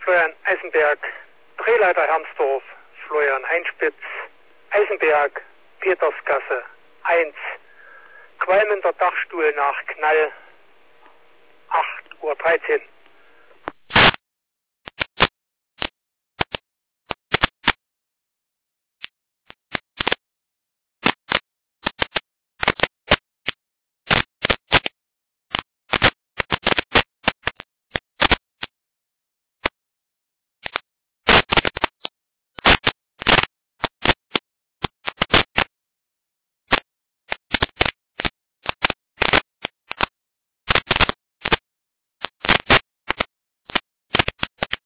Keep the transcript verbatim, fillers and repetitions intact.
Florian Eisenberg, Drehleiter Hermsdorf, Florian Heinspitz, Eisenberg, Petersgasse eins, qualmender Dachstuhl nach Knall, acht Uhr dreizehn.